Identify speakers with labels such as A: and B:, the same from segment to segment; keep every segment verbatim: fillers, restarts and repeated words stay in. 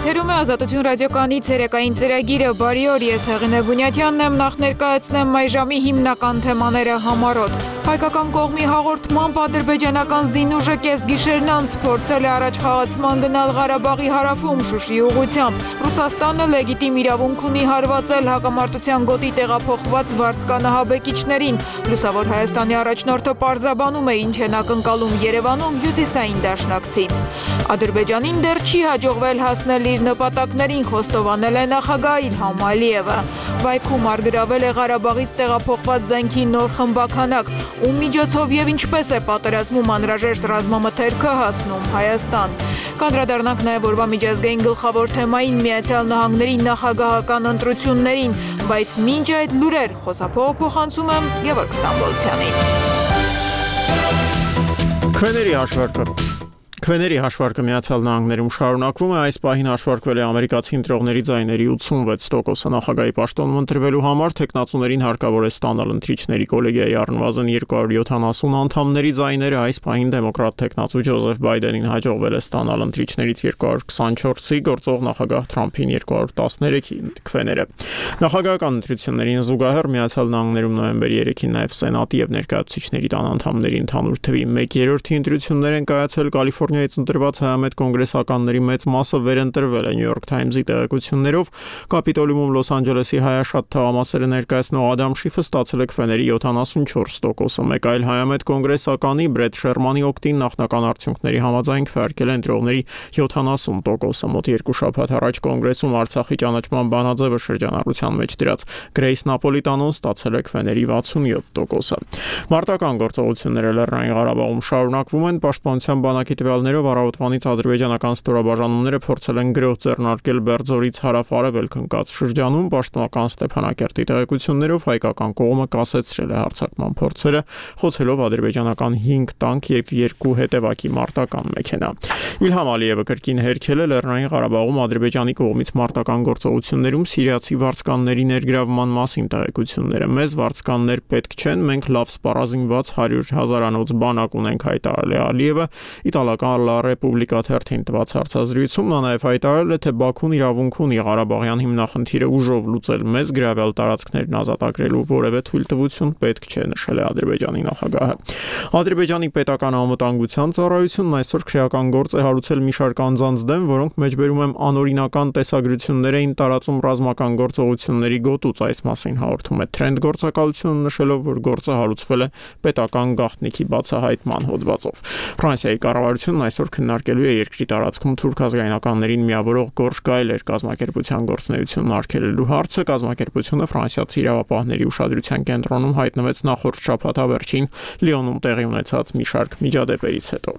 A: Եթերում է Ազատություն ռադիոկայանի ցերեկային ծրագիրը։ Բարի օր, ես Հեղինե Բունյաթյանն եմ, նախ ներկայացնեմ այս ժամի հիմնական թեմաները համառոտ։ Հայկական կողմի հաղորդմամբ ադրբեջանական զինուժը կեսգիշերն անց փորձել է առաջխաղացման գնալ Ղարաբաղի հարավում Շուշիի ուղղությամբ։ Ռուսաստանը լեգիտիմ իրավունք ունի հարվածել հակամարտության գոտի տեղափոխված վարձկանահաբեկիչներին։ Լուսավոր Հայաստանի առաջնորդը պարզաբանում է, ինչ են ակնկալում Երևանում հյուսիսային դաշնակցից։ Ադրբեջանին դեռ չի հաջողվել հասնել իր նպատակներին, խոստովանել է նախագահ Իլհամ Ալիևը։ Բայքում արգրավել է Ղարաբաղից տեղափոխված զենքի նոր խմբաքանակ, ում միջոցով եւ ինչպես է պատերազմում անհրաժեշտ ռազմամթերքը հասնում Հայաստան։ Կանդրադառնանք նաեւ օրվա միջազգային գլխավոր թեմային Միացյալ Նահանգների նախագահական ընտրություններին, բայց մինչ այդ լուրեր խոսափողը փոխանցում եմ Գևորգ Ստամբոլցյանին։
B: Քվեների հաշվարկը Քվեների հաշվարկը Միացյալ Նահանգներում շարունակվում է, այս պահին հաշվարկվել է ամերիկացի ընտրողների ձայների ութսունվեց տոկոսը նախագահի պաշտոնում ընտրվելու համար, թեկնածուներին հարկավոր է ստանալ ընտրիչների կոլեգիայի առնվազն երկու հարյուր յոթանասուն անդամների ձայները, այս պահին դեմոկրատ թեկնածու Ջոզեֆ Բայդենին հաջողվել է ստանալ ընտրիչներից երկու հարյուր քսանչորսի, գործող նախագահ Թրամփին երկու հարյուր տասներեքի քվեները։ Նախագահական ընտրություններին զուգահեռ Միացյալ Նահանգներում նոյեմբերի երեքին նաև Սենատի եւ Ներկայացուցիչների տան անդամների ընդհանուր թվի մեկ երրորդի ընտրություններ են կայացել Կալիֆոռնիայից ընտրված հայամետ կոնգրեսականների մեծ մասը վերընտրվել է Նյու Յորք Թայմզի տեղեկություններով։ Կապիտոլիումում Լոս Անջելեսի հայաշատ թղամասերը ներկայացնող Ադամ Շիֆը ստացել է քվեների յոթանասունչորս տոկոսը։ Մեկ այլ հայամետ կոնգրեսականի Բրեդ Շերմանի օգտին նախնական արդյունքների համաձայն քվեարկել է ընտրողների յոթանասուն տոկոսը։ Մոտ երկու շաբաթ առաջ կոնգրեսում Արցախի ճանաչման բանաձևը շրջանառության մեջ դրած Գրեյս Նապոլիտանոն ստացել է քվեների վաթսունյոթ տոկոսը։ Մարտական գործողությունները Լեռնային Ղարաբաղում շարունակվում են։ Պաշտպանության բանակի տվյալներով առավոտվանից ադրբեջանական ստորաբաժանումները փորձել են գրոհ ձեռնարկել Բերձորից հարավ-արևելք ընկած շրջանում։ Պաշտոնական Ստեփանակերտի տեղեկություններով հայկական կողմը կասեցրել է հարձակման փորձերը, խոցելով ադրբեջանական հինգ տանկ եւ երկու հետևակի մարտական մեքենա։ Իլհամ Ալիևը կրկին հերքել է Լեռնային Ղարաբաղում ադրբեջանի կողմից մարտական գործողություններում սիրիացի վարձկանների ներգրավման մասին տեղեկությունները։ Մեզ վարձկաններ պետք չեն, մենք լավ սպառազինված հարյուր հազարանոց բանակ ունենք, հայտարարել է Ալիևը։ Իտալական Լա Ռեպուբլիկա թերթին տված հարցազրույցում նա նաև հայտարարել է, թե Բաքուն իրավունք ունի Ղարաբաղյան հիմնախնդիրը ուժով լուծել, մեզ գրավել տարածքներն ազատագրելու որևէ թույլտվություն պետք չէ, նշել է Ադրբեջանի նախագահը։ Ադրբեջանի պետական անվտանգության ծառայությունն այսօր քրեական գործ է հարուցել մի շարք անձանց դեմ, որոնք մեջբերում են անօրինական տեսագրություններ էին տարածում ռազմական գործողությունների գոտուց։ Այս մասին հաղորդում է Trend գործակալությունը, նշելով, որ գործը հարուցվել է պետական գաղտնիքի բացահայտման հոդվածով։ Ֆրանսիայի կառավարությունն այսօր քննարկելու է երկրի տարածքում թուրք ազգայնականներին միավորող գորշ գայլեր կազմակերպության գործունեությունն արգելելու հարցը։ Կազմակերպությունը ֆրանսիացի իրավապահների ուշադրության կենտրոնում հայտնվեց նախորդ շաբաթավերջին Լիոնում տեղի ունեցած մի շարք միջադեպերից հետո։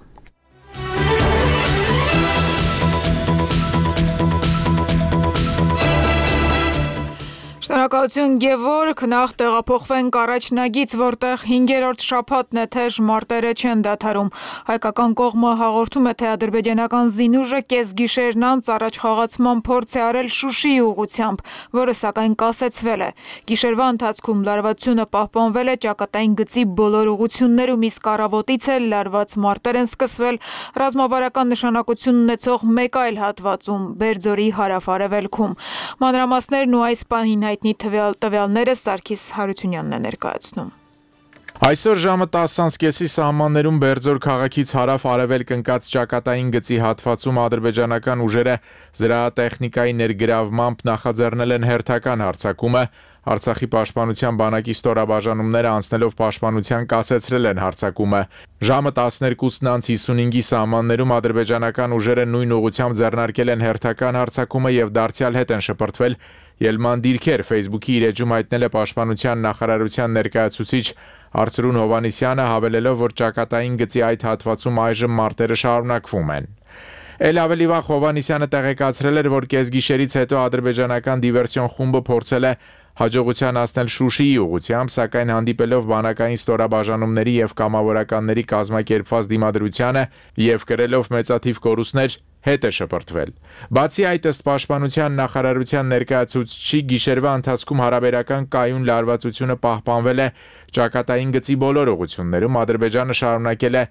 A: Շնորհակալություն Գևորգ, նախ տեղափոխվենք առաջնագից, որտեղ հինգերորդ շաբաթն է թեժ մարտերը չեն դադարում։ Հայկական կողմը հաղորդում է, թե ադրբեջանական զինուժը կեսգիշերն անց առաջխաղացման փորձ է արել Շուշիի ուղղությամբ, որը սակայն կասեցվել է։ Գիշերվա ընթացքում լարվածությունը պահպանվել է ճակատային գծի բոլոր ուղղություններում, իսկ առավոտից էլ լարված մարտեր են սկսվել ռազմավարական նշանակություն ունեցող մեկ այլ հատվածում՝ Բերձորի հարավ-արևելքում։ Մանրամասներն ու այս պահին հայտնի տվյալները Սարգիս Հարությունյանն է ներկայացնում։
C: Այսօր ժամը տասը կեսի սահմաններում Բերձոր քաղաքից հարավ-արևելք ընկած ճակատային գծի հատվածում ադրբեջանական ուժերը զրահատեխնիկայի ներգրավմամբ նախաձեռնել են հերթական հարձակումը։ Արցախի պաշտպանության բանակի ստորաբաժանումները անցնելով պաշտպանության կասեցրել են հարձակումը։ Ժամը տասներկուսն անց հիսունհինգի սահմաններում ադրբեջանական ուժերը նույն ուղղությամբ ձեռնարկել են հերթական հարձակումը եւ դարձյալ հետ են շպրտվել ելման դիրքեր։ Facebook-ի իր էջում հայտնել է պաշտպանության նախարարության ներկայացուցիչ Արծրուն Հովանեսյանը, հավելելով, որ ճակատային գծի այդ հատվածում այժմ մարտերը շարունակվում են։ Էլ ավելի վաղ Հովանեսյանը տեղեկացրել էր, որ կեսգիշերից հետո ադրբեջանական դիվերսիոն խումբը փորձել է հաջողության հասնել Շուշիի ուղղությամբ, սակայն հանդիպելով բանակային ստորաբաժանումների եւ կամավորականների կազմակերպված դիմադրությանը եւ կրելով մեծաթիվ կորուստներ, հետ է շպրտվել։ Բացի այդ, ըստ պաշտպանության նախարարության ներկայացուցչի, գիշերվա ընթացքում հարաբերական կայուն լարվածությունը պահպանվել է ճակատային գծի բոլոր ուղղություններում։ Ադրբեջանը շարունակել է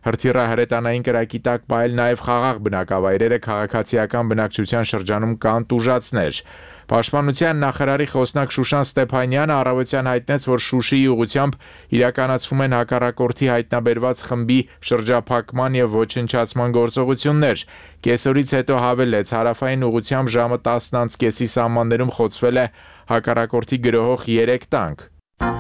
C: Հրթիռը հրետանային կրակի տակ պահել նաև խաղաղ բնակավայրերը քաղաքացիական բնակչության շրջանում կան տուժածներ։ Պաշտպանության նախարարի խոսնակ Շուշան Ստեփանյանը առավոտյան հայտնեց, որ Շուշիի ուղղությամբ իրականացվում են հակառակորդի հայտնաբերված խմբի շրջափակման եւ ոչնչացման գործողություններ։ Կեսօրից հետո հավելեց, հարավային ուղղությամբ ժամը տասն անց կեսի սահմաններում խոցվել է հակառակորդի գրոհող երեք տանկ։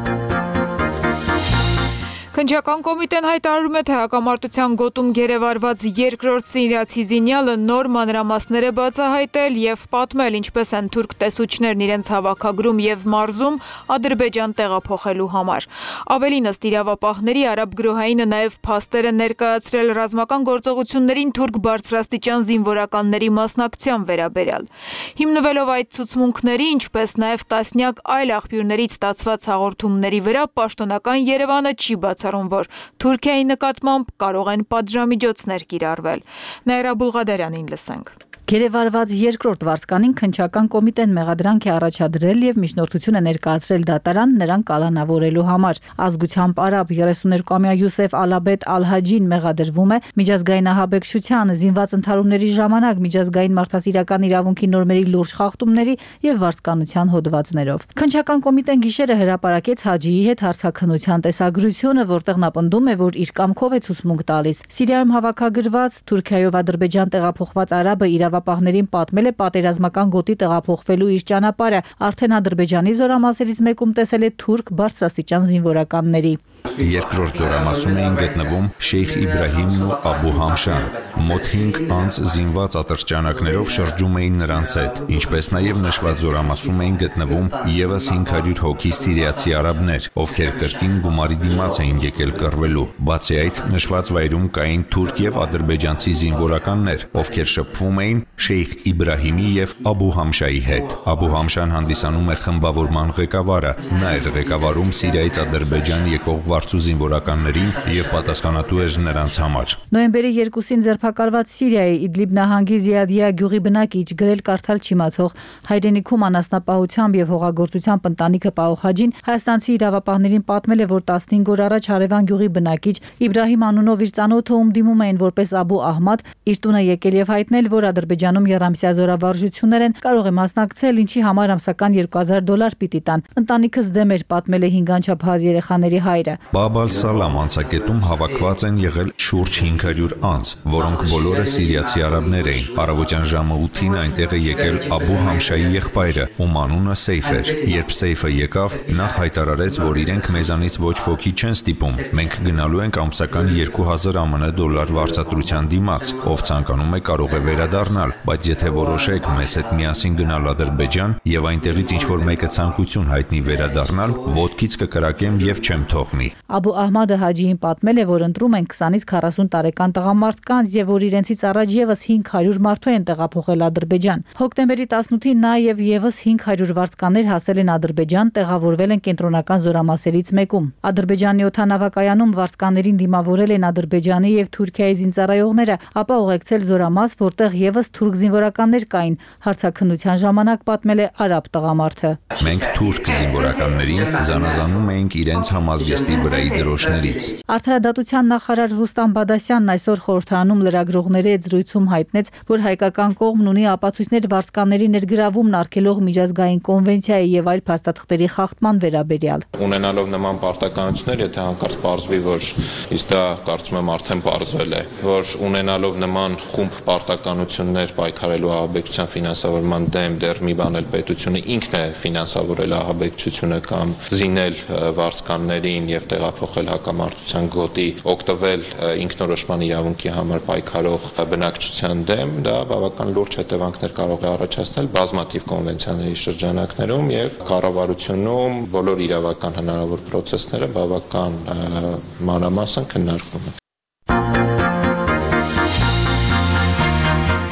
A: Քննչական կոմիտեն հայտարարում է, թե հակամարտության գոտում գերեվարված երկրորդ սիրիացի զինյալը նոր մանրամասներ է բացահայտել եւ պատմել, ինչպես են թուրք տեսուչներն իրենց հավաքագրում եւ մարզում Ադրբեջան տեղափոխելու համար։ Ավելին, ըստ իրավապահների, արաբ գրոհայինը նաեւ փաստեր է ներկայացրել ռազմական գործողություններին թուրք բարձրաստիճան զինվորականների մասնակցության վերաբերյալ։ Հիմնվելով այդ ցուցմունքների, ինչպես նաեւ տասնյակ այլ աղբյուրներից ստացված հաղորդումների վրա, պաշտոնական Երևանը չի բացառում, որ Թուրքիայի նկատմամբ կարող են պատժամիջոցներ կիրառվել։ Նաիրա Բուլղադարյանին լսենք։
D: Գերեվարված երկրորդ վարձկանին քննչական կոմիտեն մեղադրանք է առաջադրել եւ միջնորդություն է ներկայացրել դատարան նրան կալանավորելու համար։ Ազգությամբ արաբ երեսուներկուամյա Յուսեֆ Ալաբեդ Ալ-Հաջին մեղադրվում է միջազգային ահաբեկչության, զինված ընդհարումների ժամանակ միջազգային մարդասիրական իրավունքի նորմերի լուրջ խախտումների եւ վարձկանության հոդվածներով։ Քննչական կոմիտեն գիշերը հրապարակեց Հաջիի հետ հարցաքննության տեսագրությունը, որտեղ նա պնդում է, որ իր կամքով է ցուցմունք տալիս։ Սիրիայում հավաքագրված Թուրքիայով Ադրբեջան տեղափոխված արաբը իրավ Պահներին պատմել է պատերազմական գոտի տեղափոխվելու իր ճանապարհը, արդեն Ադրբեջանի զորամասերից մեկում տեսել է թուրք բարձրաստիճան զինվորականների։
E: Երկրորդ զորամասում էին գտնվում Շեյխ Իբրահիմն ու Աբու Համշան։ Մոտ հինգ անց զինված ատրճանակներով շրջում էին նրանց հետ, ինչպես նաև նշված զորամասում էին գտնվում եւս հինգ հարյուր հոգի սիրիացի արաբներ, ովքեր կրկին գումարի դիմաց էին եկել կռվելու։ Բացի այդ, նշված վայրում կային թուրք եւ ադրբեջանցի զինվորականներ, ովքեր շփվում էին Շեյխ Իբրահիմի եւ Աբու Համշայի հետ։ Աբու Համշան հանդիսանում է խմբավորման ղեկավարը, նա էր ղեկավարում Սիրիայից Ադրբեջան եկող վարձու զինվորականներին եւ պատասխանատու էր նրանց համար։
D: Նոյեմբերի երկուսին ձերբակալված Սիրիայի Իդլիբ նահանգի Զիադիա գյուղի բնակիչ գրել կարդալ չիմացող հայրենիքում անասնապահությամբ եւ հողագործությամբ ընտանիքը պահող Հաջին հայաստանցի իրավապահներին պատմել է, որ տասնհինգ օր առաջ հարևան գյուղի բնակիչ Իբրահիմ անունով իր ծանոթը, ում դիմում էին որպես Աբու Ահմադ, իր տունը եկել եւ հայտնել, որ Ադրբեջանում երամսյա զորավարժություններ են, կարող է մասնակցել, ինչի համար ամսական երկու հազար դոլար պիտի տան։ Ընտանիքս դեմ էր, պատմել է հինգ անչափահաս երեխաների հայրը։
E: Բաբ ալ-Սալամ անցակետում հավաքված են եղել շուրջ հինգ հարյուր անձ, որոնք բոլորը սիրիացի արաբներ էին։ Առավոտյան ժամը ութին այնտեղ է եկել Աբու Համշայի եղբայրը, ում անունը Սեյֆ էր։ Երբ Սեյֆը եկավ, նախ հայտարարեց, որ իրենք մեզանից ոչ ոքի չեն ստիպում։ Մենք գնալու ենք ամսական երկու հազար ԱՄՆ դոլար վարձատրության դիմաց, ով ցանկանում է կարող է վերադառնալ, բայց եթե որոշեք մեզ հետ միասին գնալ Ադրբեջան եւ այնտեղից ինչ որ մեկը ցանկություն հայտնի վերադառնալ, ոտքից կկրակեմ եւ չեմ թողնի։
D: Աբու Ահմադը Հաջիին պատմել է, որ ընտրում են քսանից քառասուն տարեկան տղամարդկանց եւ որ իրենցից առաջ եւս հինգ հարյուր մարդու են տեղափոխել Ադրբեջան։ Հոկտեմբերի տասնութին նա եւ եւս հինգ հարյուր վարձկաներ հասել են Ադրբեջան, տեղավորվել են կենտրոնական զորամասերից մեկում։ Ադրբեջանի օդանավակայանում վարձկաներին դիմավորել են Ադրբեջանի եւ Թուրքիայի զինծառայողները, ապա ուղեկցել զորամաս, որտեղ եւս թուրք զինվորականներ կային։ Հարցաքննության ժամանակ պատմել է արաբ տղամարդը։
E: Մենք թուրք զինվորականներին զանազանում էինք իրենց համազգեստի վրայի դրոշներից։
D: Արդարադատության նախարար Ռուստամ Բադասյանն այսօր խորհրդարանում լրագրողների հետ զրույցում հայտնեց, որ հայկական կողմն ունի ապացույցներ վարձկանների ներգրավումն արգելող միջազգային կոնվենցիայի եւ այլ փաստաթղթերի խախտման վերաբերյալ։
F: Ունենալով նման պարտականություններ, եթե հանկարծ պարզվի, որ իսկ դա կարծում եմ արդեն պարզվել է, որ ունենալով նման խումբ պարտականություններ պայքարելու ահաբեկչության ֆինանսավորման դեմ դեռ մի բան էլ պետությունը ինքն է ֆինանսավորել ահաբեկչությունը կամ զինել վարձկաններին եւ տեղափոխել հակամարտության գոտի, օգտվել ինքնորոշման իրավունքի համար պայքարող բնակչության դեմ, դա բավական լուրջ հետևանքներ կարող է առաջացնել բազմաթիվ կոնվենցիաների շրջանակներում եւ կառավարությունում բոլոր իրավական հնարավոր process-ները բավական մանրամասն քննարկվում են։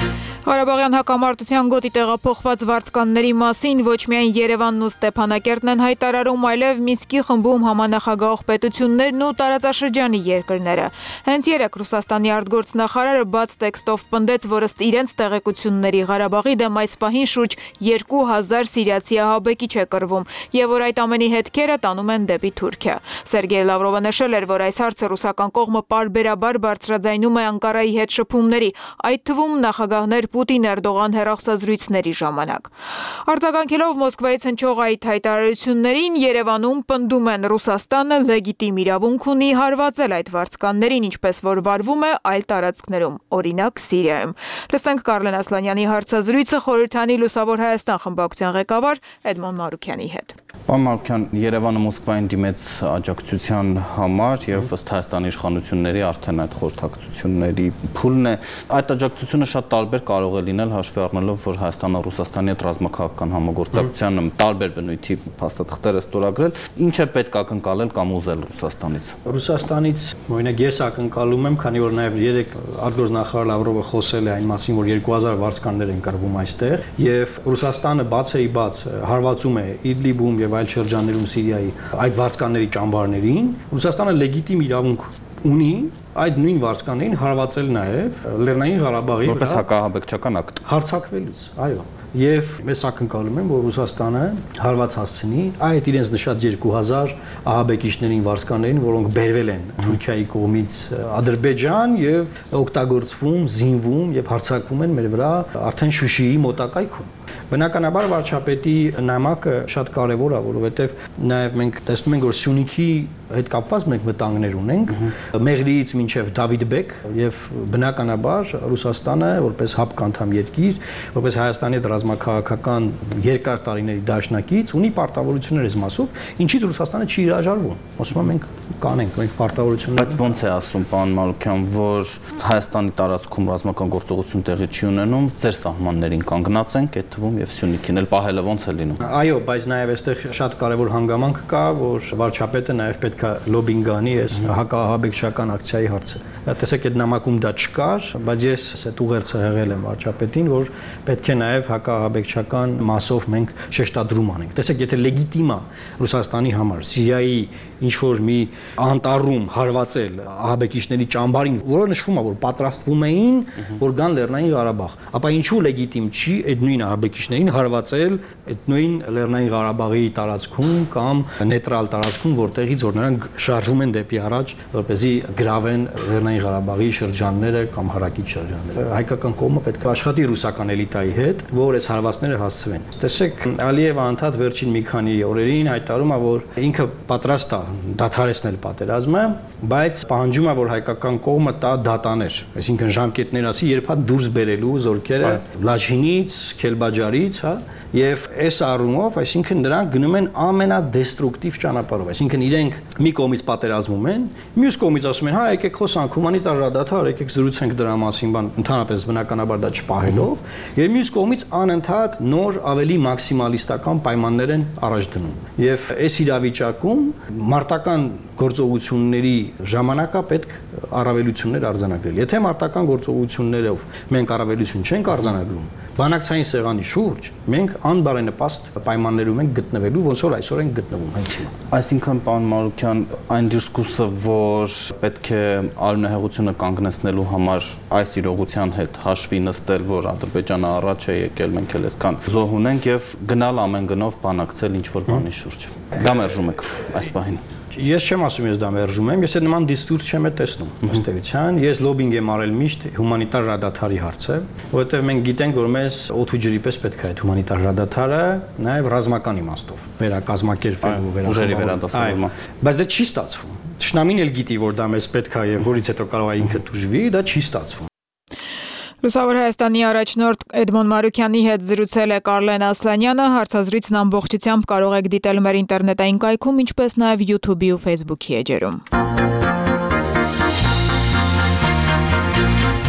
A: Ղարաբաղյան հակամարտության գոտի տեղափոխված վարձկանների մասին ոչ միայն Երևանն ու Ստեփանակերտն են հայտարարում, այլև Մինսկի խմբում համանախագահող պետություններն ու տարածաշրջանի երկրները։ Հենց երեկ Ռուսաստանի արտգործնախարարը բաց տեքստով պնդեց, որ ըստ իրենց տեղեկությունների Ղարաբաղի դեմ այս պահին շուրջ երկու հազար սիրիացի ահաբեկիչ է կռվում, եւ որ այդ ամենի հետքերը տանում են դեպի Թուրքիա։ Սերգեյ Լավրովը նշել էր, որ այս հարցը ռուսական կողմը պարբերաբար բարձրաձայնում է Անկարայի հետ շփումների, այդ թվում նախագահներ Պուտին-Էրդողան հեռախոսազրույցների ժամանակ։ Արձագանքելով Մոսկվայից հնչող այդ հայտարարություններին, Երևանում պնդում են Ռուսաստանը լեգիտիմ իրավունք ունի հարվածել այդ վարձկաններին, ինչպես որ վարվում է այլ տարածքներում, օրինակ Սիրիայում։ Լսենք Կարլեն Ասլանյանի հարցազրույցը Խորհրդանի Լուսավոր Հայաստան խմբակցության ղեկավար Էդմոն Մարուքյանի հետ։
G: Պարոն Մարուքյան, Երևանը Մոսկվային դիմեց աջակցության համար եւ ըստ Հայաստանի իշխանությունների արդեն այդ խորհրդակցությունների փուլն է։ Այդ աջակցությունը շատ տարբեր կարող է լինել, հաշվի առնելով, որ Հայաստանը Ռուսաստանի հետ ռազմաքաղաքական համագործակցության տարբեր բնույթի փաստաթղթեր է ստորագրել, ինչ է պետք ակնկալել կամ ուզել Ռուսաստանից։
H: Ռուսաստանից օրինակ ես ակնկալում եմ, քանի որ նաեւ երեք արտգործնախարար Լավրովը խոսել է այն մասին, որ երկու հազար վարձկաններ են կռվում այստեղ, եւ Ռուսաստանը բացեի բաց հարվածում է Իդլիբում եւ այլ շրջաններում Սիրիայի այդ վարձկանների ճամբարներին, Ռուսաստանը լեգիտիմ իրավունք ունի այդ նույն վարձկաններին հարվածել նաեւ Լեռնային Ղարաբաղի
G: որպես հակահաբեկչական ակտ
H: հարձակվելուց, այո։ Եվ ես ակնկալում եմ, որ Ռուսաստանը հարված հասցնի այդ իրենց նշած երկու հազար ահաբեկիչներին, վարձկաններին, որոնք բերվել են Թուրքիայի կողմից Ադրբեջան եւ օգտագործվում, զինվում եւ հարձակվում են մեր վրա արդեն Շուշիի մոտակայքում։ Բնականաբար վարչապետի նամակը շատ կարևոր է, որովհետև նաև մենք տեսնում ենք, որ Սյունիքի հետ կապված մենք վտանգներ ունենք, Մեղրիից մինչև Դավիդբեկ եւ բնականաբար Ռուսաստանը որպես հապկ անդամ երկիր, որպես Հայաստանի հետ ռազմաքաղաքական երկար տարիների դաշնակից ունի պարտավորություններ այս մասով, ինչից Ռուսաստանը չի հրաժարվում։ Ասում եմ մենք կանենք, մենք պարտավորություններ։
G: Բայց ո՞նց է ասում պարոն Մարուքյան, որ Հայաստանի տարածքում ռազմական գործողություն տեղի չի ունենում, ձեր սահմաններին կանգնած ենք, այդ թվում եւ Սյունիքին էլ պահելը ո՞նց է լինում։
H: Այո, բայց նաեւ այստեղ շատ կարեւոր հանգամանք կա, որ վարչապետը նաեւ պետք է լոբինգ անի այս հակահաբեկչական ակցիայի հարցը։ Տեսեք, այդ նամակում դա չկար, բայց ես այդ ուղերձը հղել եմ վարչապետին, որ պետք է նաեւ հակահաբեկչական մասով մենք շեշտադրում անենք։ Տեսեք, եթե լեգիտիմ է Ռուսաստանի համար Սիրիայի ինչ որ մի անտառում հարվածել ահաբեկիչների ճամբարին, որը նշվում է, որ պատրաստվում էին, որ գան Լեռնային Ղարաբաղ, ապա ինչու լեգիտիմ չի այդ նույն ահաբեկիչներին հարվածել այդ նույն Լեռնային Ղարաբաղի տարածքում կամ նեյտրալ տարածքում, որտեղից որ նրանք շարժում են դեպի առաջ, որպեսզի գրավեն Լեռնային Ղարաբաղի շրջանները կամ հարակից շրջանները։ Հայկական կողմը պետք է աշխատի ռուսական էլիտայի հետ, որ այս հարվածները հասցվեն։ Տեսեք, Ալիևը անդադ վերջին մի քանի օրերին հայտարարում է, որ ինքը պատրաստ է դադարեցնել պատերազմը, բայց պահանջում է, որ հայկական կողմը տա դատաներ, այսինքն ժամկետներ ասի, երբ հա դուրս բերելու զորքերը Լաչինից, Քելբաջարից, հա, եւ այս առումով, այսինքն նրանք գնում են ամենադեստրուկտիվ ճանապարհով, այսինքն իրենք մի կողմից պատերազմում են, մյուս կողմից ասում են, հա, եկեք խոսանք, հումանիտար հրադադար, եկեք զրուցենք դրա մասին, բան ընդհանրապես բնականաբար դա չպահելով, եւ մյուս կողմից անընդհատ նոր ավելի մաքսիմալիստական պայմաններ են առաջ դնում։ Եվ այս իրավիճակում մարտական գործողությունների ժամանակա պետք առավելություններ արձանագրել։ Եթե մարտական գործողություններով մենք առավելություն չենք արձանագրում, բանակցային սեղանի շուրջ մենք անբարենպաստ պայմաններում ենք գտնվելու, ոնց որ այսօր ենք գտնվում հենց հիմա։
G: Այսինքն, պարոն Մարուքյան, այն դիսկուրսը, որ պետք է արյունահեղությունը կանգնեցնելու համար այս իրողության հետ հաշվի նստել, որ Ադրբեջանը առաջ է եկել, մենք էլ այսքան զոհ ունենք եւ գնալ ամեն գնով բանակցել ինչ որ բանի շուրջ։ Դա մերժում եք այս պահին։
H: Ես չեմ ասում ես դա մերժում եմ, ես այդ նման դիսկուրս չեմ տեսնում ըստ էության, ես լոբինգ եմ արել միշտ հումանիտար հրադադարի հարցը, որովհետև մենք գիտենք, որ մեզ օդ ու ջրի պես պետք է այդ հումանիտար հրադադարը նաև ռազմական իմաստով վերակազմակերպելու, վերահսկելու։ Բայց դա չի ստացվում։ Թշնամին էլ գիտի, որ դա մեզ պետք է եւ որից հետո կարող է ինքը դժվի, դա չի ստացվում։
A: Լուսավոր Հայաստանի առաջնորդ Էդմոն Մարուքյանի հետ զրուցել է Կարլեն Ասլանյանը, հարցազրույցն ամբողջությամբ կարող եք դիտել մեր ինտերնետային կայքում, ինչպես նաև YouTube-ի ու Facebook-ի էջերում։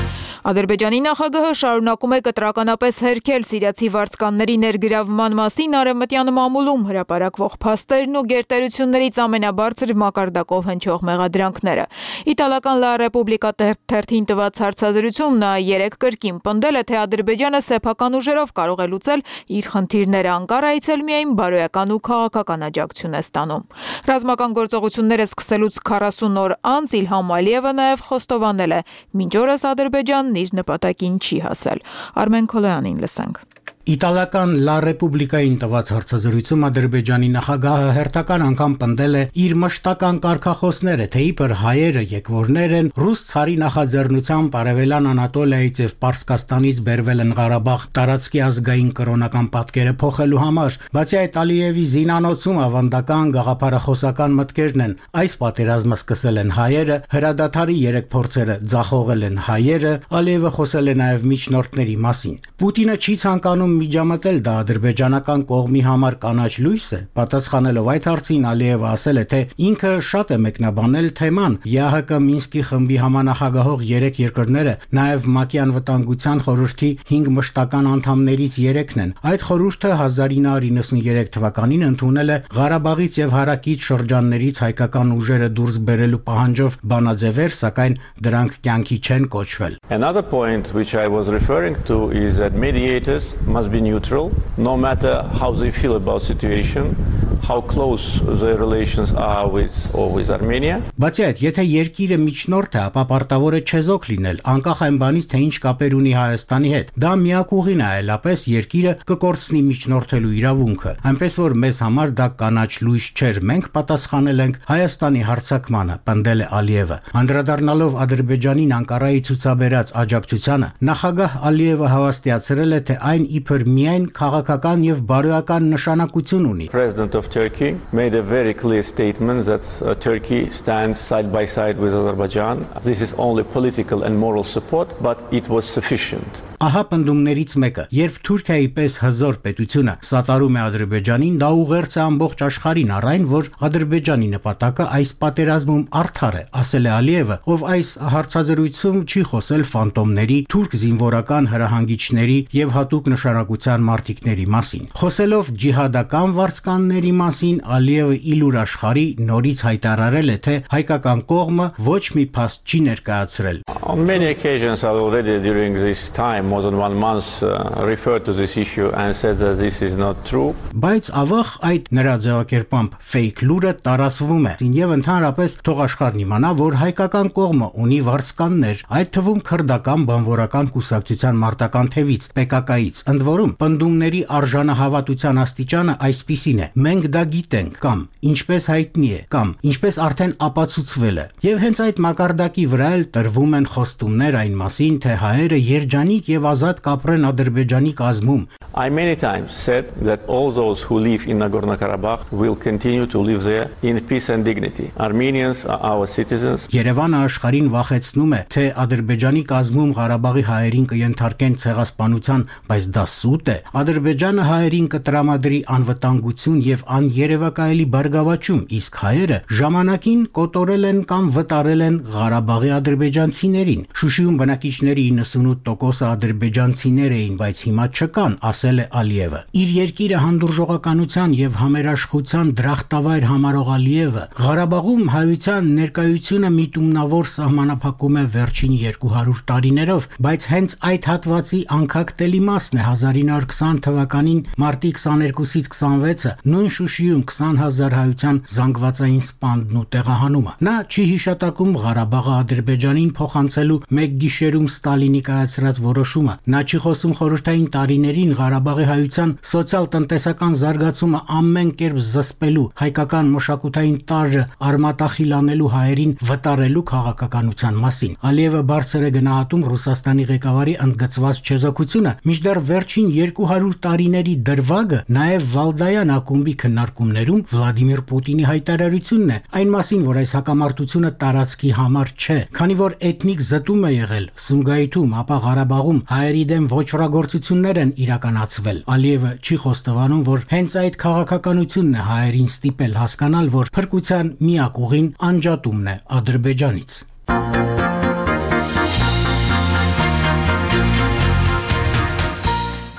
A: Ադրբեջանի նախագահը շարունակում է կտրականապես հերքել սիրիացի վարձկանների ներգրավման մասին արևմտյան մամուլում հրապարակվող փաստերն ու գերտերություններից ամենաբարձր մակարդակով հնչող մեղադրանքները։ Իտալական La Repubblica թերթին տված հարցազրույցում նա երեք կրկին պնդել է, թե Ադրբեջանը սեփական ուժերով կարող է լուծել իր խնդիրները, Անկարայից էլ միայն բարոյական ու քաղաքական աջակցություն է ստանում։ Ռազմական գործողությունները սկսելուց քառասուն օր անց Իլհամ Ալիևը նաև խոստովանել է, մինչ օրս Ադրբեջանն իր նպատակին չի հասել։ Արմեն Քոլոյանին լսենք։
I: Իտալական La Repubblica-ին տված հարցազրույցում Ադրբեջանի նախագահը հերթական անգամ պնդել է իր մշտական կարգախոսները, թե իբր հայերը եկվորներ են ռուս ցարի նախաձեռնությամբ Արևելյան Անատոլիայից եւ Պարսկաստանից բերվել են Ղարաբաղ տարածքի ազգային կրոնական պատկերը փոխելու համար։ Բացի այդ, Ալիևի զինանոցում ավանդական գաղափարախոսական մտքերն են։ Այս պատերազմը սկսել են հայերը, հրադադարի երեք փորձերը ձախողել են հայերը, Ալիևը խոսել է նաեւ միջնորդների մասին։ Պուտինը չի ցանկանում միջամտել, դա ադրբեջանական կողմի համար կանաչ լույս է։ Պատասխանելով այդ հարցին Ալիևը ասել է, թե ինքը շատ է մեկնաբանել թեման։ ԵԱՀԿ Մինսկի խմբի համանախագահող երեք երկրները նաև ՄԱԿ-ի անվտանգության խորհրդի հինգ մշտական անդամներից երեքն են։ Այդ խորհուրդը հազար ինը հարյուր իննսուններեք թվականին ընդունել է Ղարաբաղից եւ հարակից շրջաններից հայկական ուժերը դուրս բերելու պահանջով բանաձևեր, սակայն դրանք կյանքի չեն կոչվել։
J: Another point which I was referring to is that mediators must be neutral, no matter how they feel about situation, how close their relations are with or with Armenia.
I: Բացի այդ, եթե երկիրը միջնորդ է, ապա պարտավոր է չեզոք լինել, անկախ այն բանից, թե ինչ կապեր ունի Հայաստանի հետ։ Դա միակուղին է, այլապես երկիրը կկորցնի միջնորդելու իրավունքը։ Այնպես որ մեզ համար դա կանաչ լույս չէր, մենք պատասխանել ենք Հայաստանի հարձակմանը, պնդել է Ալիևը։ Անդրադառնալով Ադրբեջանին Անկարայի ցուցաբերած աջակցությանը, նախագահ Ալիևը հավաստիացրել է, թե այն իբր միայն քաղաքական եւ բարոյական նշանակություն ունի։
J: President of Turkey made a very clear statement that uh, Turkey stands side by side with Azerbaijan. This is only political and moral support, but it was sufficient.
I: Ահա պնդումներից մեկը, երբ Թուրքիայի պես հզոր պետությունը սատարում է Ադրբեջանին, դա ուղերձ է ամբողջ աշխարհին առ այն, որ Ադրբեջանի նպատակը այս պատերազմում արդար է, ասել է Ալիևը, ով այս հարցազրույցում չի խոսել ֆանտոմների, թուրք զինվորական հրահանգիչների եւ հատուկ նշանակության մարտիկների մասին։ Խոսելով ջիհադական վարձկանների մասին, Ալիևը իլուր աշխարհի նորից հայտարարել է, թե հայկական կողմը ոչ մի փաստ չի ներկայացրել։
J: On many occasions already during this time, more than one month, uh, referred to this issue and said that this is not true.
I: Բայց ավաղ այդ նրա ձևակերպամբ fake լուրը տարածվում է։ Եվ ընդհանրապես թող աշխարհն իմանա, որ հայկական կողմը ունի վարձկաններ, այդ թվում քրդական բանվորական կուսակցության մարտական թևից, Պե Կա Կա-ից։ Ընդ որում, պնդումների արժանահավատության աստիճանը այսպիսին է. մենք դա գիտենք, կամ ինչպես հայտնի է, կամ ինչպես արդեն ապացուցվել է։ Եվ հենց այդ մակարդակի վրա էլ տրվում են խոստումներ այն մասին, թե հայերը երջանիկ եւ ազատ կապրեն Ադրբեջանի կազմում։
J: I many times said that all those who live in Nagorno-Karabakh will continue to live there in peace and dignity. Armenians are our citizens.
I: Երևանը աշխարհին վախեցնում է, թե Ադրբեջանի կազմում Ղարաբաղի հայերին կընթարկեն ցեղասպանության, բայց դա սուտ է։ Ադրբեջանը հայերին կտրամադրի անվտանգություն եւ աներևակայելի բարգավաճում, իսկ հայերը ժամանակին կոտորել են կամ վտարել են Ղարաբաղի ադրբեջանցիներին։ Շուշիում բնակիչների իննսունութ տոկոսը ադրբեջանցիներ էին, բայց հիմա չկան, ասել է Ալիևը։ Իր երկիրը հանդուրժողականության եւ համերաշխության դրախտավայր համարող Ալիևը Ղարաբաղում հայության ներկայությունը միտումնավոր սահմանափակում է վերջին երկու հարյուր տարիներով, բայց հենց այդ հատվածի անկախտելի մասն է հազար ինը հարյուր քսան թվականին մարտի քսաներկուսից քսանվեցը նույն Շուշիում քսան հազար հայության զանգվածային սպանդն ու տեղահանումը։ Նա չի հիշատակում Ղարաբաղը Ադրբեջանին փոխանցելու մեկ գիշերում Ստալինի կայացրած որոշումը։ Նա չի խոսում խորհրդային տարիներին Ղարաբաղի հայության սոցիալ-տնտեսական զարգացումը ամեն կերպ զսպելու, հայկական մշակութային տարրը արմատախիլանելու հայերին վտարելու քաղաքականության մասին։ Ալիևը բարձր է գնահատում Ռուսաստանի ղեկավարի ընդգծված չեզոքությունը, մինչդեռ վերջին երկու հարյուր տարիների դրվագը նաև Վալդայան ակումբի քննարկումներում Վլադիմիր Պուտինի հայտարարությունն է, այն մասին, որ այս հակամարտությունը տարածքի համար չէ, քանի որ էթնիկ զտում է եղել Սումգայիթում, ապա Ղարաբաղում հայերի դեմ ոչռագործություններ են իրականացվել։ Ալիևը չի խոստովանում, որ հենց այդ քաղաքականությունն է հայերին ստիպել հասկանալ, որ փրկության միակ ուղին անջատումն է Ադրբեջանից։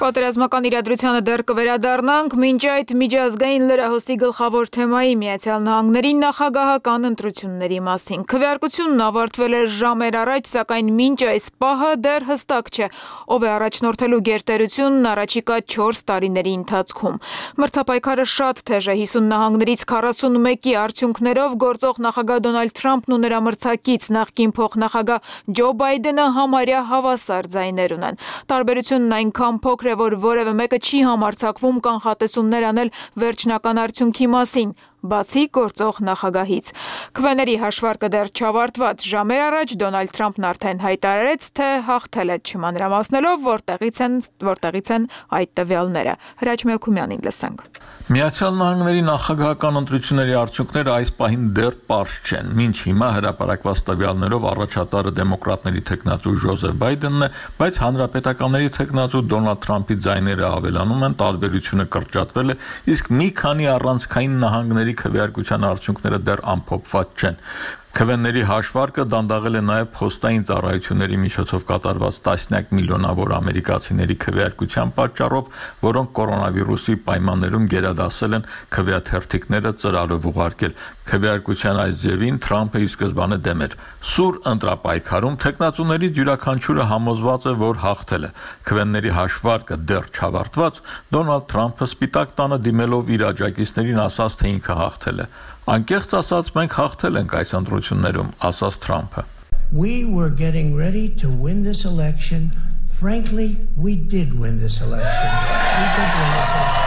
A: Պատերազմական իրադրությանը դեռ կվերադառնանք, մինչ այդ միջազգային լրահոսի գլխավոր թեմայի Միացյալ Նահանգների նախագահական ընտրությունների մասին։ Քվեարկությունն ավարտվել է ժամեր առաջ, սակայն մինչ այս պահը դեռ հստակ չէ, ով է առաջնորդելու գերտերությունն առաջիկա չորս տարիների ընթացքում։ Մրցապայքարը շատ թեժ է, հիսուն նահանգներից քառասունմեկի արդյունքներով գործող նախագահ Դոնալդ Թրամփն ու նրա մրցակից նախկին փոխնախագահ Ջո Բայդենը համարյա հավասար ձայներ ունեն։ Տարբերությունն այնքան փոքր է, որ որևէ մեկը չի համարձակվում կանխատեսումներ անել վերջնական արդյունքի մասին, բացի գործող նախագահից։ Քվեների հաշվարկը դեռ չավարտված, ժամեր առաջ Դոնալդ Թրամփն արդեն հայտարարեց, թե հաղթել է, չմանրամասնելով, որտեղից են, որտեղից են այդ տվյալները։ Հրաչ Մելքումյանին լսենք։
K: Միացյալ Նահանգների նախագահական ընտրությունների արդյունքները այս պահին դեռ պարզ չեն։ Մինչ հիմա հրապարակված տվյալներով առաջատարը դեմոկրատների թեկնածու Ջոզեֆ Բայդենն է, բայց հանրապետականների թեկնածու Դոնալդ Թրամփի ձայները ավելանում են, տարբերությունը կրճատվել է, իսկ մի քանի առանցքային նահանգների քվեարկության արդյունքները դեռ ամփոփված չեն։ Քվեների հաշվարկը դանդաղել է նաև փոստային ծառայությունների միջոցով կատարված տասնյակ միլիոնավոր ամերիկացիների քվեարկության պատճառով, որոնք կորոնավիրուսի պայմաններում գերադասել են քվեաթերթիկները ծրարով ուղարկել։ Քվեարկության այս ձևին Թրամփը ի սկզբանե դեմ էր։ Սուր ընտրապայքարում թեկնածուներից յուրաքանչյուրը համոզված է, որ հաղթել է։ Քվեների հաշվարկը դեռ չավարտված, Դոնալդ Թրամփը Սպիտակ տանը դիմելով իր աջակիցներին ասաց, թե ինքը հաղթել է։ Անկեղծ ասած, մենք հաղթել ենք այս ընտրություններում, ասաց Թրամփը։
L: We were getting ready to win this election. Frankly, we did win this election. We did win this election.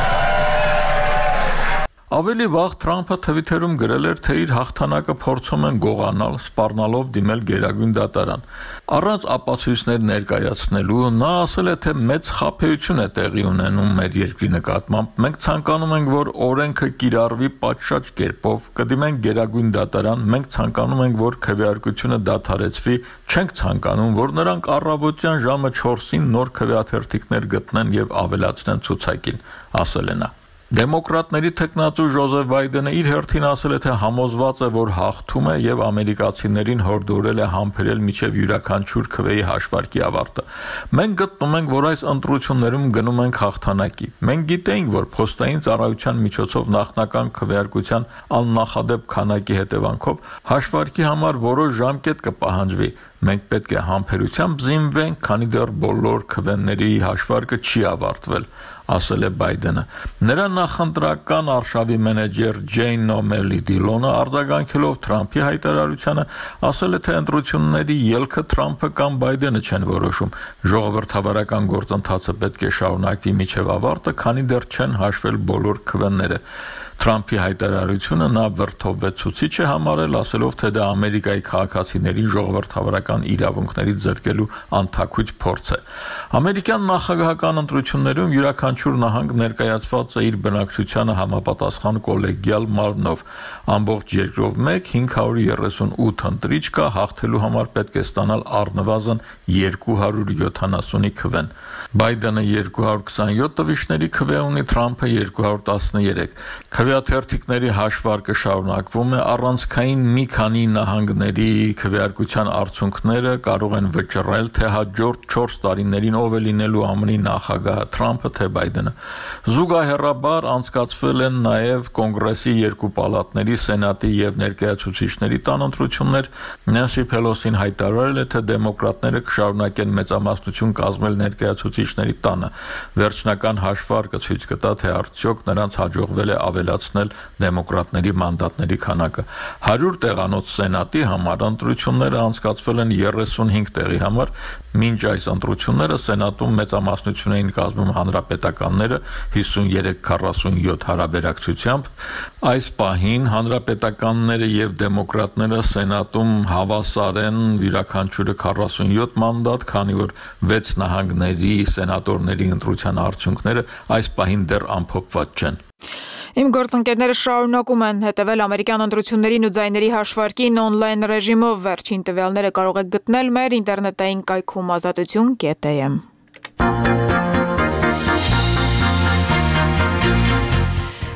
K: Ավելի վաղ Թրամփը Թվիթերում գրել էր, թե իր հաղթանակը փորձում են գողանալ, սպառնալով դիմել Գերագույն դատարան։ Առանց ապացույցներ ներկայացնելու նա ասել է, թե մեծ խաբեություն է տեղի ունենում մեր երկրի նկատմամբ։ Մենք ցանկանում ենք, որ օրենքը կիրառվի պատշաճ կերպով, կդիմենք Գերագույն դատարան, մենք ցանկանում ենք, որ քվեարկությունը դադարեցվի, չենք ցանկանում, որ նրանք առավոտյան ժամը չորսին նոր քվեաթերթիկներ գտնեն եւ ավելացնեն ցուցակին, ասել է նա։ Դեմոկրատների թեկնածու Ջոզեֆ Բայդենը իր հերթին ասել է, թե համոզված է, որ հաղթում է եւ ամերիկացիներին հորդորել է համբերել միջև յուրաքանչյուր քվեի հաշվարկի ավարտը։ Մենք գտնում ենք, որ այս ընտրություններում գնում ենք հաղթանակի։ Մենք գիտեինք, որ փոստային ծառայության միջոցով նախնական քվեարկության աննախադեպ քանակի հետևանքով հաշվարկի համար որոշ ժամկետ կպահանջվի։ Մենք պետք է համբերությամբ զինվենք, քանի դեռ բոլոր քվեների հաշվարկը չի ավարտվել, ասել է Բայդենը։ Նրա նախընտրական արշավի մենեջեր Ջեյն Նոմելի Դիլոնը արձագանքելով Թրամփի հայտարարությանը ասել է, թե ընտրությունների ելքը Թրամփը կամ Բայդենը չեն որոշում։ Ժողովրդավարական գործընթացը պետք է շարունակվի մինչև ավարտը, քանի դեռ չեն հաշվել բոլոր քվեները։ Թրամփի հայտարարությունը նա վրդովվեցուցիչ է համարել, ասելով, թե դա Ամերիկայի քաղաքացիներին ժողովրդավարական իրավունքներից զրկելու անթաքույց փորձ է։ Ամերիկյան նախագահական ընտրություններում յուրաքանչյուր նահանգ ներկայացված է իր բնակչությանը համապատասխան կոլեգիալ մարմնով։ Ամբողջ երկրով մեկ հինգ հարյուր երեսունութ ընտրիչ կա, հաղթելու համար պետք է ստանալ առնվազն երկու հարյուր յոթանասունի քվեն։ Բայդենը երկու հարյուր քսանյոթ տվիչների քվե ունի, Թրամփը երկու հարյուր տասներեք։ Քվեաթերթիկների հաշվարկը շարունակվում է, առանցքային մի քանի նահանգների քվեարկության արդյունքները կարող են վճռել, թե հաջորդ չորս տարիներին ով է լինելու ԱՄՆ-ի նախագահը, Թրամփը թե Բայդենը։ Զուգահեռաբար անցկացվել են նաև Կոնգրեսի երկու պալատների, Սենատի եւ ներկայացուցիչների տան ընտրություններ։ Նենսի Փելոսին հայտարարել է, թե դեմոկրատները կշարունակեն մեծամասնություն կազմել ներկայացուցիչների տանը։ Վերջնական հաշվարկը ցույց կտա, թե արդյոք նրանց հաջողվել է ավելացնել դեմոկրատների մանդատների քանակը։ հարյուր տեղանոց Սենատի համար ընտրությունները անցկացվել են երեսունհինգ տեղի համար, մինչ այս ընտրությունները Սենատում մեծամասնություն էին կազմում հանրապետականները հիսունյոթ քառասունյոթ հարաբերակցությամբ։ Այս պահին հանրապետականները եւ դեմոկրատները Սենատում հավասար են, յուրաքանչյուրը քառասունյոթ մանդատ, քանի որ վեց նահանգների սենատորների ընտրության արդյունքները այս պահին դեռ ամփոփված չեն։
A: Իմ գործընկերները շարունակում են հետևել ամերիկյան ընտրություններին ու ձայների հաշվարկին օնլայն ռեժիմով։ Վերջին տվյալները կարող եք գտնել մեր ինտերնետային կայքում ազատություն կետ էմ։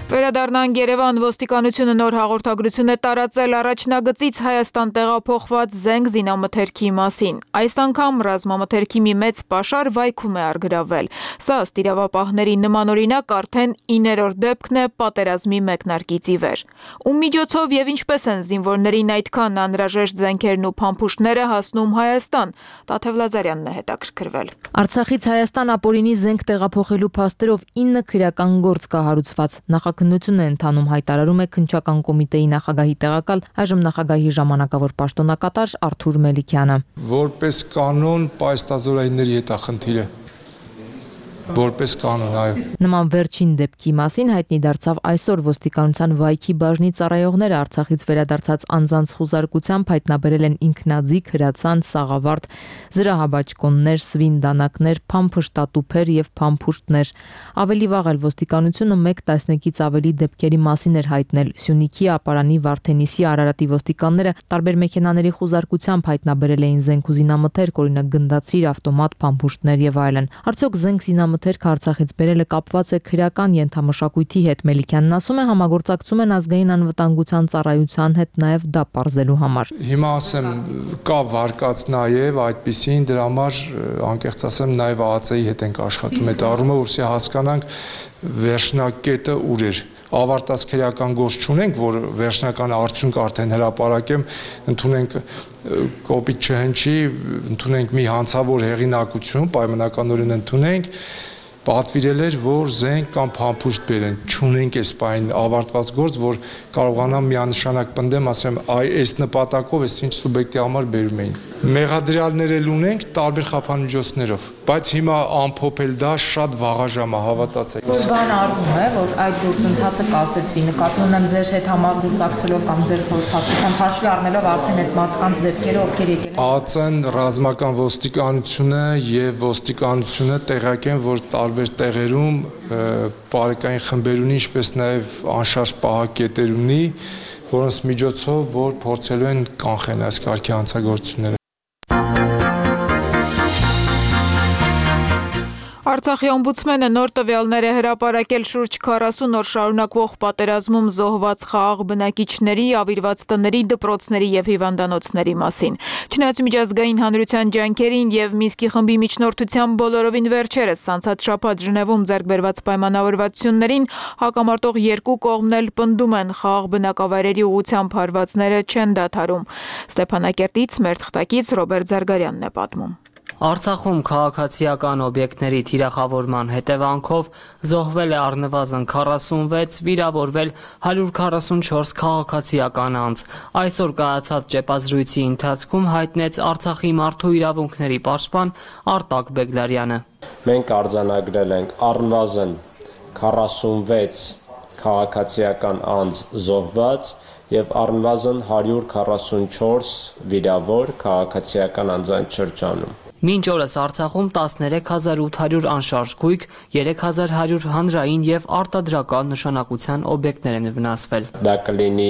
A: Վերադառնանք Երևան, ոստիկանությունը նոր հաղորդագրություն է տարածել առաջնագծից Հայաստան տեղափոխված զենք զինամթերքի մասին։ Այս անգամ ռազմամթերքի մի մեծ պաշար վայքում է առգրավել։ Սա ըստ իրավապահների նմանօրինակ արդեն իններորդ դեպքն է պատերազմի մեկնարկից ի վեր։ Ում միջոցով եւ ինչպես են զինվորներին այդքան անհրաժեշտ զենքերն ու փամփուշտները հասնում Հայաստան։ Տաթև Լազարյանն է հետաքրքրվել։
M: Արցախից Հայաստան ապօրինի զենք տեղափոխելու փաստերով ինը քրեական գործ կա հարուցված։ Նախաքննություն է ընթանում, հայտարարում է քննչական կոմիտեի նախագահի տեղակալ, այժմ նախագահի ժամանակավոր պաշտոնակատար Արթուր Մելիքյանը։
N: Որպես կանոն պայստազորայինների հետախնդիր է։ Որպես կանոն, այո։
M: Նման վերջին դեպքի մասին հայտնի դարձավ այսօր ոստիկանության վայքի բաժնի ծառայողները Արցախից վերադարձած անձանց խուզարկությամբ հայտնաբերել են ինքնաձիգ, հրացան, սաղավարտ, զրահաբաճկոններ, սվին-դանակներ, փամփշտատուփեր եւ փամփուշտներ։ Ավելի վաղ էլ ոստիկանությունը մեկ տասնեկից ավելի դեպքերի մասին էր հայտնել։ Սյունիքի, Ապարանի, Վարդենիսի, Արարատի ոստիկանները տարբեր մեքենաների խուզարկությամբ հայտնաբերել էին զենք ու զինամթերք, օրինակ գնդացիր, ավտոմատ, փամփուշտներ եւ այլն։ Արդյոք զենք զինամթերք Արցախից բերելը կապված է քրեական ենթամշակույթի հետ։ Մելիքյանն ասում է, համագործակցում են ազգային անվտանգության ծառայության հետ նաև դա պարզելու համար։
N: Հիմա ասեմ, կա վարկած նաև այդպիսին, դրա համար անկեղծ ասեմ, նաև ԱԱԾ-ի հետ ենք աշխատում այդ առումով, որպեսզի հասկանանք վերջնակետը ուր էր։ Ավարտած քրեական գործ չունենք, որ վերջնական արդյունք արդեն հրապարակեմ, ընդունենք կոպիտ չհնչի, ընդունենք մի հանցավոր հեղինակություն, պայմանականորեն ընդունենք, պատվիրել էր, որ զենք կամ փամփուշտ բերեն, չունենք այս պայն ավարտված գործ, որ կարողանամ միանշանակ պնդեմ, ասեմ, այ այս նպատակով այս ինչ սուբյեկտի համար բերում էին։ Մեղադրյալներ էլ ունենք տարբեր խափանմիջոցներով, բայց հիմա ամփոփել դա շատ վաղաժամ է, հավատացեք։
M: Բան արվում է, որ այդ գործընթացը կասեցվի, նկատի ունեմ ձեր հետ համագործակցելով կամ ձեր խորհրդատվությամբ հաշվի առնելով արդեն այդ մարդկանց դեպքերը, ովքեր եկել են։
N: ԱԱԾ-ն, ռազմական ոստիկանությունը եւ ոստիկանությունը տեղյակ են, որ տարբեր տեղերում բարեկային խմբեր ունի, ինչպես նաև անշարժ պահակետեր ունի, որոնց միջոցով որ փորձելու են կանխեն այս կարգի հանցագործությունները։
A: Արցախի օմբուդսմենը նոր տվյալներ է հրապարակել շուրջ քառասուն օր շարունակվող պատերազմում զոհված խաղաղ բնակիչների, ավիրված տների, դպրոցների եւ հիվանդանոցների մասին։ Չնայած միջազգային հանրության ջանքերին եւ Մինսկի խմբի միջնորդությամբ բոլորովին վերջերս անցած շաբաթ Ժնևում ձեռք բերված պայմանավորվածություններին, հակամարտող երկու կողմն էլ պնդում են խաղաղ բնակավայրերի ուղղությամբ հարվածները չեն դադարում։ Ստեփանակերտից մեր թղթակից Ռոբերտ Զարգարյանն է պատմում։
O: Արցախում քաղաքացիական օբյեկտների թիրախավորման հետևանքով զոհվել է առնվազն քառասունվեց, վիրավորվել հարյուր քառասունչորս քաղաքացիական անձ։ Այսօր կայացած ճեպազրույցի ընթացքում հայտնեց Արցախի մարդու իրավունքների պաշտպան Արտակ Բեգլարյանը։
P: Մենք արձանագրել ենք առնվազն քառասունվեց քաղաքացիական անձ զոհված եւ առնվազն հարյուր քառասունչորս վիրավոր քաղաքացիական անձանց շրջանում։
O: Մինչ օրս Արցախում տասներեք հազար ութ հարյուր անշարժ գույք, երեք հազար հարյուր հանրային եւ արտադրական նշանակության օբյեկտներ են վնասվել։
P: Դա կլինի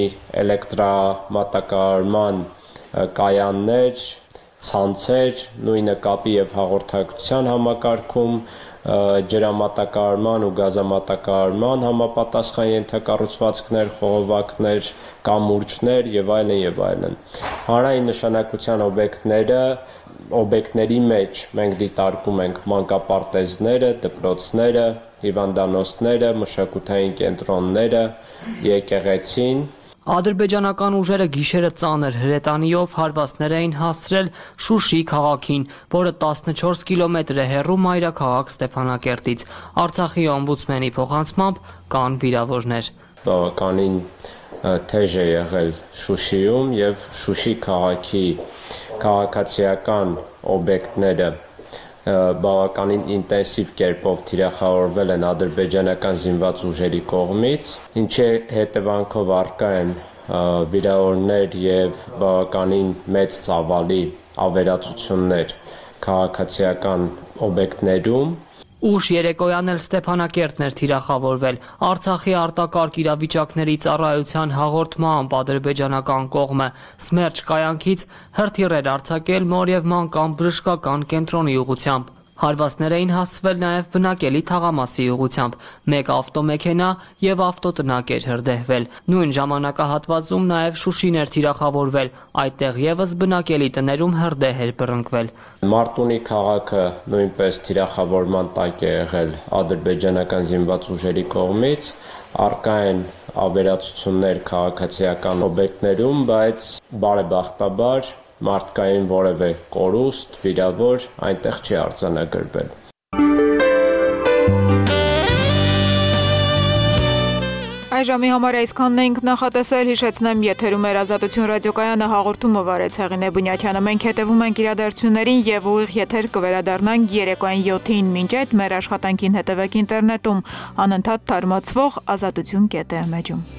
P: էլեկտրամատակարարման կայաններ, ցանցեր, նույնը կապի եւ հաղորդակցության համակարգում, ջրամատակարարման ու գազամատակարարման համապատասխան ենթակառուցվածքներ, խողովակներ, կամուրջներ եւ այլն եւ այլն։ Հանրային նշանակության օբյեկտները օբյեկտների մեջ մենք դիտարկում ենք մանկապարտեզները, դպրոցները, հիվանդանոցները, մշակութային կենտրոնները, եկեղեցին։
O: Ադրբեջանական ուժերը գիշերը ծանր հրետանիով հարվածներ էին հասցրել Շուշի քաղաքին, որը տասնչորս կիլոմետր է հեռու մայրաքաղաք Ստեփանակերտից։ Արցախի օմբուդսմենի փոխանցմամբ կան վիրավորներ։
P: Բավականին թեժ է եղել Շուշիում եւ Շուշի քաղաքի քաղաքացիական օբյեկտները բավականին ինտենսիվ կերպով թիրախավորվել են ադրբեջանական զինված ուժերի կողմից, ինչի հետևանքով առկա են վիրավորներ եւ բավականին մեծ ծավալի ավերածություններ քաղաքացիական օբյեկտներում։
O: Ուշ երեկոյան էլ Ստեփանակերտն էր թիրախավորվել։ Արցախի արտակարգ իրավիճակների ծառայության հաղորդմամբ ադրբեջանական կողմը Սմերջ կայանքից հրթիռ էր արձակել Մորևման կամ բժշկական կենտրոնի ուղղությամբ։ Հարվածներ էին հասցվել նաև բնակելի թաղամասի ուղղությամբ, մեկ ավտոմեքենա եւ ավտոտնակ էր հրդեհվել։ Նույն ժամանակահատվածում նաև Շուշին էր թիրախավորվել, այդտեղ եւս բնակելի տներում հրդեհ էր բռնկվել։
P: Մարտունի քաղաքը նույնպես թիրախավորման տակ է եղել ադրբեջանական զինված ուժերի կողմից, առկա են ավերածություններ քաղաքացիական օբյեկտներում, բայց բարեբախտաբար մարդկային որևէ կորուստ, վիրավոր այնտեղ չի արձանագրվել։
A: Այժմի համար այսքանն էինք նախատեսել, հիշեցնեմ, եթերում էր Ազատություն ռադիոկայանը, հաղորդումը վարեց Հեղինե Բունյաթյանը։ Մենք հետևում ենք իրադարձություններին եւ ուղիղ եթեր կվերադառնանք երեկոյան յոթին։ Մինչ այդ մեր աշխատանքին հետևեք ինտերնետում, անընդհատ թարմացվող ազատություն կետ է էջում։